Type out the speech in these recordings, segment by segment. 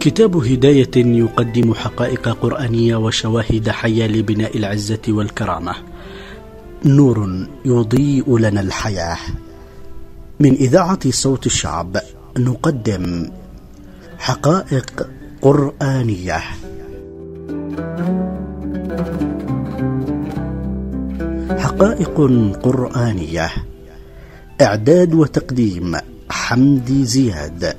كتاب هداية يقدم حقائق قرآنية وشواهد حية لبناء العزة والكرامة. نور يضيء لنا الحياة. من إذاعة صوت الشعب نقدم حقائق قرآنية. حقائق قرآنية، إعداد وتقديم حمدي زياد.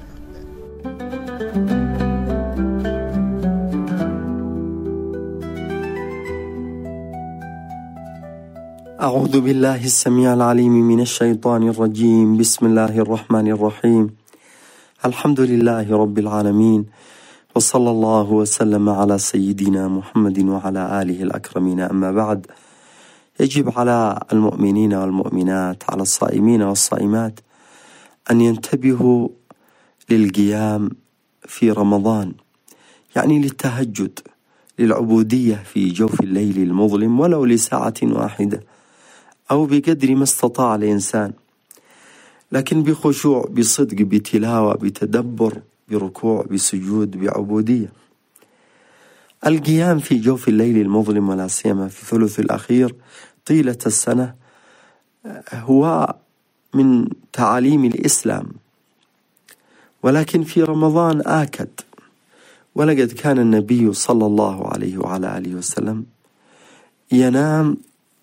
أعوذ بالله السميع العليم من الشيطان الرجيم. بسم الله الرحمن الرحيم. الحمد لله رب العالمين، وصلى الله وسلم على سيدنا محمد وعلى آله الأكرمين. أما بعد، يجب على المؤمنين والمؤمنات، على الصائمين والصائمات، أن ينتبهوا للقيام في رمضان، يعني للتهجد، للعبودية في جوف الليل المظلم، ولو لساعة واحدة أو بقدر ما استطاع الإنسان، لكن بخشوع، بصدق، بتلاوة، بتدبر، بركوع، بسجود، بعبودية. القيام في جوف الليل المظلم، ولا سيما في الثلث الأخير طيلة السنة، هو من تعاليم الإسلام، ولكن في رمضان آكد. ولقد كان النبي صلى الله عليه وعلى آله وسلم ينام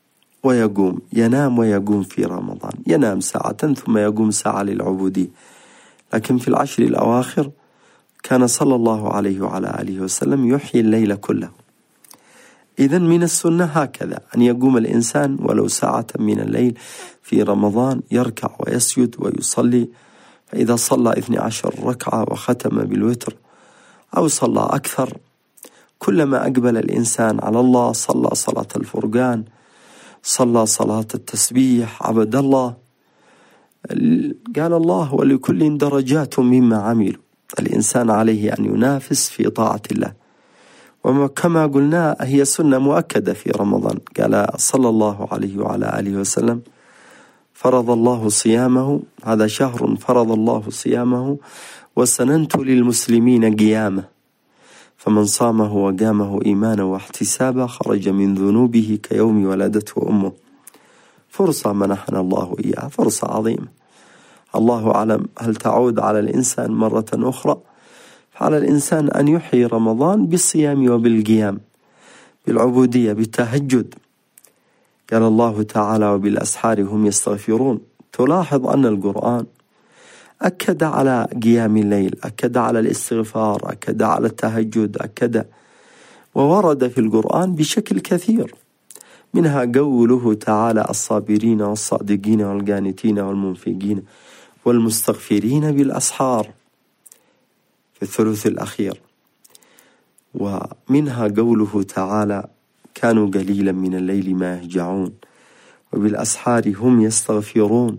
ويقوم في رمضان، ينام ساعة ثم يقوم ساعة للعبودية، لكن في العشر الأواخر كان صلى الله عليه وعلى آله وسلم يحيي الليل كله. إذن من السنة هكذا أن يقوم الإنسان ولو ساعة من الليل في رمضان، يركع ويسجد ويصلي. فإذا صلى 12 ركعة وختم بالوتر أو صلى أكثر، كلما أقبل الإنسان على الله صلى صلاة الفرقان، صلى صلاة التسبيح، عبد الله. قال الله: ولكل درجات مما عملوا. الإنسان عليه أن ينافس في طاعة الله، وكما قلنا هي سنة مؤكدة في رمضان. قال صلى الله عليه وعلى آله وسلم: فرض الله صيامه، هذا شهر فرض الله صيامه وسننت للمسلمين قيامه، فمن صامه وقامه إيمانا واحتسابا خرج من ذنوبه كيوم ولدته أمه. فرصة منحنا الله إياها، فرصة عظيمة. الله أعلم هل تعود على الإنسان مرة أخرى. فعلى الإنسان أن يحيي رمضان بالصيام وبالقيام، بالعبودية، بالتهجد. قال الله تعالى: وبالأسحار هم يستغفرون. تلاحظ أن القرآن أكد على قيام الليل، أكد على الاستغفار، أكد على التهجد، أكد، وورد في القرآن بشكل كثير، منها قوله تعالى: الصابرين والصادقين والقانتين والمنفقين والمستغفرين بالأسحار في الثلث الأخير. ومنها قوله تعالى: كانوا قليلا من الليل ما يهجعون وبالأسحار هم يستغفرون.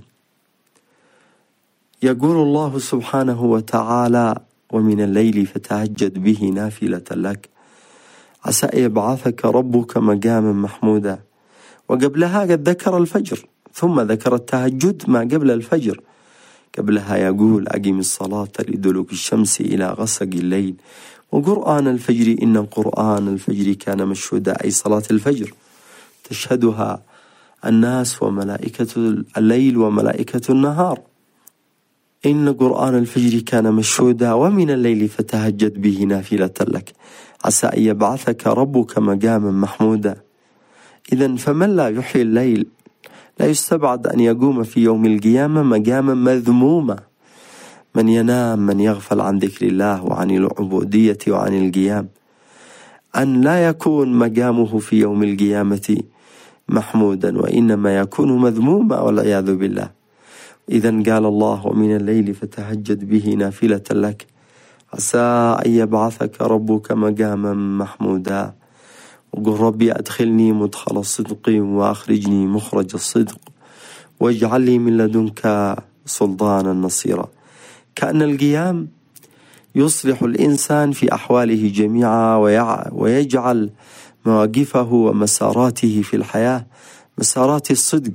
يقول الله سبحانه وتعالى: ومن الليل فتهجد به نافلة لك عسى يبعثك ربك مقاما محمودا. وقبلها قد ذكر الفجر، ثم ذكر التهجد ما قبل الفجر. قبلها يقول: أقم الصلاة لدلوك الشمس إلى غسق الليل وقرآن الفجر إن قرآن الفجر كان مشهودا، أي صلاة الفجر تشهدها الناس وملائكة الليل وملائكة النهار. إن قرآن الفجر كان مشهودا ومن الليل فتهجد به نافلة لك عسى أن يبعثك ربك مقاما محمودا. إذن فمن لا يحيي الليل لا يستبعد أن يقوم في يوم القيامة مقاما مذموما. من ينام، من يغفل عن ذكر الله وعن العبودية وعن القيام، أن لا يكون مقامه في يوم القيامة محمودا، وإنما يكون مذموما والعياذ بالله. إذن قال الله: ومن الليل فتهجد به نافلة لك عسى أن يبعثك ربك مقاما محمودا. وقل: ربي أدخلني مدخل الصدق وأخرجني مخرج الصدق واجعل لي من لدنك سلطانا نصيرا. كأن القيام يصلح الإنسان في أحواله جميعا، ويجعل مواقفه ومساراته في الحياة مسارات الصدق،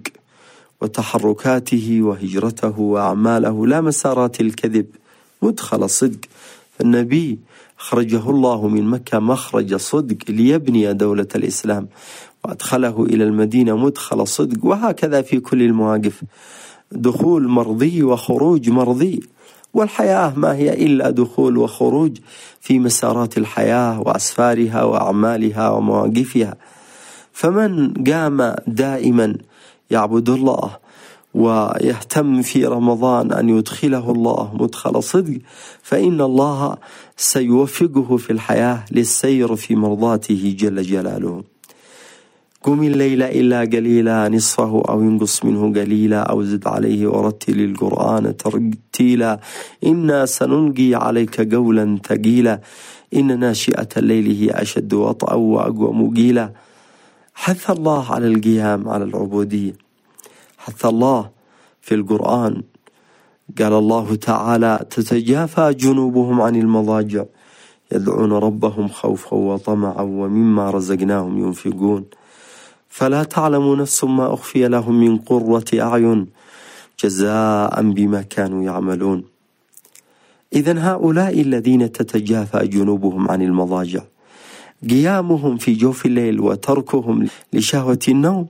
وتحركاته وهجرته وأعماله لا مسارات الكذب، مدخل الصدق. النبي أخرجه الله من مكة مخرج صدق ليبني دولة الإسلام، وأدخله إلى المدينة مدخل صدق، وهكذا في كل المواقف، دخول مرضي وخروج مرضي. والحياة ما هي إلا دخول وخروج في مسارات الحياة وأسفارها وأعمالها ومواقفها. فمن قام دائما يعبد الله ويهتم في رمضان أن يدخله الله مدخل صدق، فإن الله سيوفقه في الحياة للسير في مرضاته جل جلاله. قم الليل إلا قليلا نصفه أو ينقص منه قليلا أو زد عليه ورتل القرآن ترتيلا إنا سنلقي عليك قولا ثقيلا إن ناشئة الليل هي أشد وطئا وأقوى مقيلا. حث الله على القيام على العبودية، حث الله في القرآن. قال الله تعالى تتجافى جنوبهم عن المضاجع يدعون ربهم خوفا وطمعا ومما رزقناهم ينفقون فلا تعلم نفس ما أخفي لهم من قرة أعين جزاء بما كانوا يعملون. إذن هؤلاء الذين تتجافى جنوبهم عن المضاجع قيامهم في جوف الليل وتركهم لشهوة النوم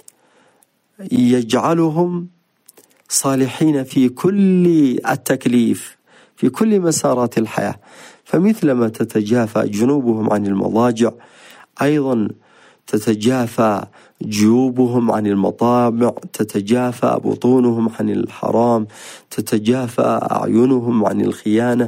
يجعلهم صالحين في كل التكليف في كل مسارات الحياة. فمثلما تتجافى جنوبهم عن المضاجع أيضا تتجافى جيوبهم عن المطامع، تتجافى بطونهم عن الحرام، تتجافى أعينهم عن الخيانة،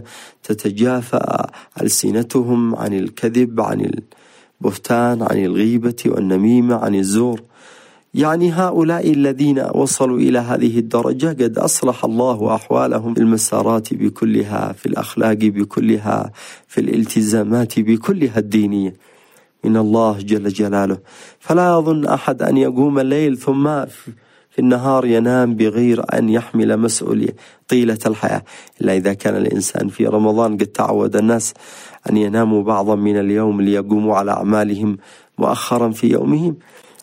تتجافى ألسنتهم عن الكذب، عن البهتان، عن الغيبة والنميمة، عن الزور. يعني هؤلاء الذين وصلوا إلى هذه الدرجة قد أصلح الله أحوالهم في المسارات بكلها، في الأخلاق بكلها، في الالتزامات بكلها الدينية من الله جل جلاله. فلا يظن أحد أن يقوم الليل ثم في النهار ينام بغير أن يحمل مسؤولية طيلة الحياة، إلا إذا كان الإنسان في رمضان قد تعود الناس أن يناموا بعضا من اليوم ليقوموا على أعمالهم مؤخرا في يومهم.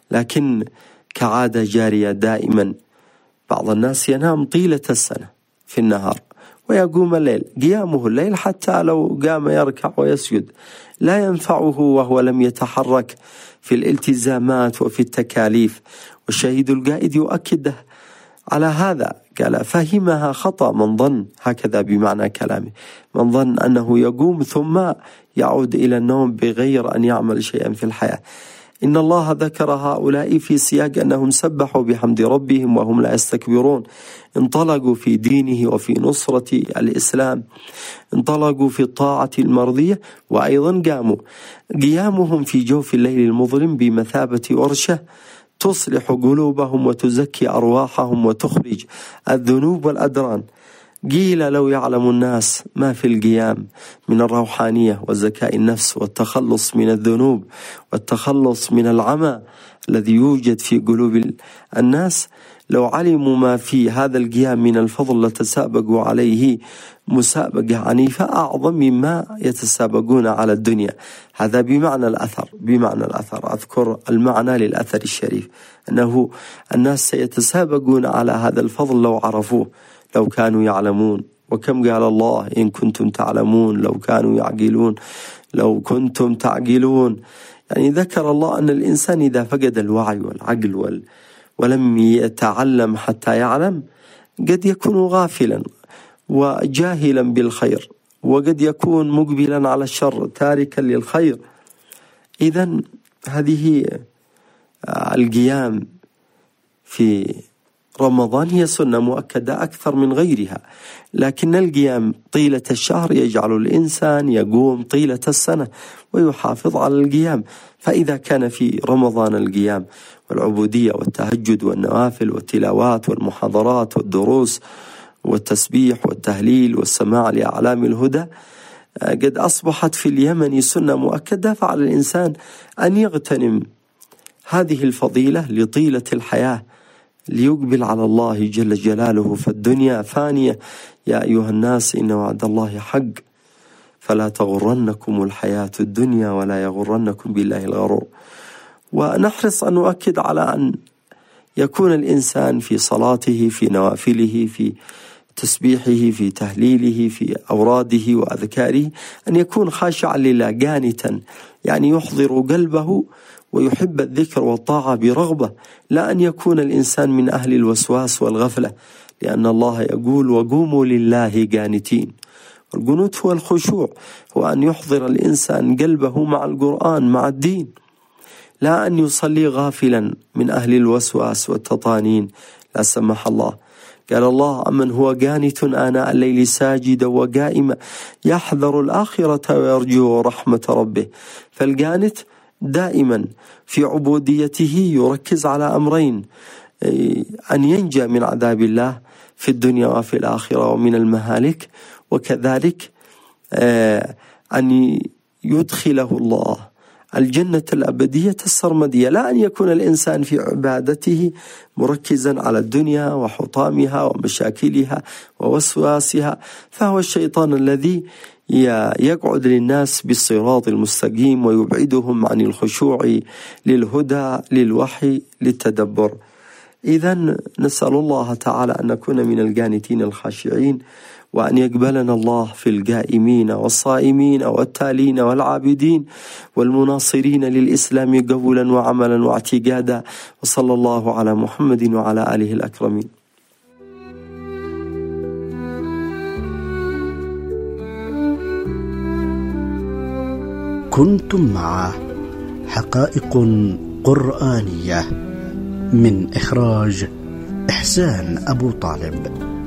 لكن كعادة جارية دائما بعض الناس ينام طيلة السنة في النهار ويقوم الليل. قيامه الليل حتى لو قام يركع ويسجد لا ينفعه وهو لم يتحرك في الالتزامات وفي التكاليف. والشهيد القائد يؤكد على هذا، قال فهمها خطأ من ظن، هكذا بمعنى كلامه، من ظن أنه يقوم ثم يعود إلى النوم بغير أن يعمل شيئا في الحياة. إن الله ذكر هؤلاء في سياق أنهم سبحوا بحمد ربهم وهم لا يستكبرون، انطلقوا في دينه وفي نصرة الإسلام، انطلقوا في الطاعة المرضية، وأيضا قاموا. قيامهم في جوف الليل المظلم بمثابة ورشة تصلح قلوبهم وتزكي أرواحهم وتخرج الذنوب والأدران. قيل لو يعلم الناس ما في القيام من الروحانية وزكاء النفس والتخلص من الذنوب والتخلص من العمى الذي يوجد في قلوب الناس، لو علموا ما في هذا القيام من الفضل لتسابقوا عليه مسابقة عنيفة أعظم مما يتسابقون على الدنيا. هذا بمعنى الأثر، بمعنى الأثر. أذكر المعنى للأثر الشريف أنه الناس سيتسابقون على هذا الفضل لو عرفوه، لو كانوا يعلمون. وكم قال الله إن كنتم تعلمون لو كانوا يعقلون لو كنتم تعقلون. يعني ذكر الله أن الإنسان إذا فقد الوعي والعقل ولم يتعلم حتى يعلم قد يكون غافلا وجاهلا بالخير، وقد يكون مقبلا على الشر تاركا للخير. إذن هذه القيام في رمضان هي سنة مؤكدة أكثر من غيرها، لكن القيام طيلة الشهر يجعل الإنسان يقوم طيلة السنة ويحافظ على القيام. فإذا كان في رمضان القيام والعبودية والتهجد والنوافل والتلاوات والمحاضرات والدروس والتسبيح والتهليل والسماع لأعلام الهدى قد أصبحت في اليمن سنة مؤكدة، فعلى الإنسان أن يغتنم هذه الفضيلة لطيلة الحياة ليقبل على الله جل جلاله. فالدنيا فانية يا أيها الناس إن وعد الله حق فلا تغرنكم الحياة الدنيا ولا يغرنكم بالله الغرور. ونحرص أن نؤكد على أن يكون الإنسان في صلاته في نوافله تسبيحه، في تهليله، في أوراده وأذكاره، أن يكون خاشعا لله قانتا، يعني يحضر قلبه ويحب الذكر والطاعة برغبة، لا أن يكون الإنسان من أهل الوسواس والغفلة، لأن الله يقول وقوموا لله قانتين. القنوت هو الخشوع، هو أن يحضر الإنسان قلبه مع القرآن مع الدين، لا أن يصلي غافلا من أهل الوسواس والتطانين لا سمح الله. قال الله أمن هو قانت آناء الليل ساجدا وقائما يحذر الآخرة ويرجو رحمة ربه. فالقانت دائما في عبوديته يركز على أمرين: أن ينجى من عذاب الله في الدنيا وفي الآخرة ومن المهالك، وكذلك أن يدخله الله الجنة الأبدية السرمدية، لا أن يكون الإنسان في عبادته مركزا على الدنيا وحطامها ومشاكلها ووسواسها، فهو الشيطان الذي يقعد للناس بالصراط المستقيم ويبعدهم عن الخشوع للهدى للوحي للتدبر. إذن نسأل الله تعالى أن نكون من القانتين الخاشعين، وأن يقبلنا الله في القائمين والصائمين والتالين والعابدين والمناصرين للإسلام قولا وعملا واعتقادا. وصلى الله على محمد وعلى آله الأكرمين. كنتم مع حقائق قرآنية من إخراج إحسان أبو طالب.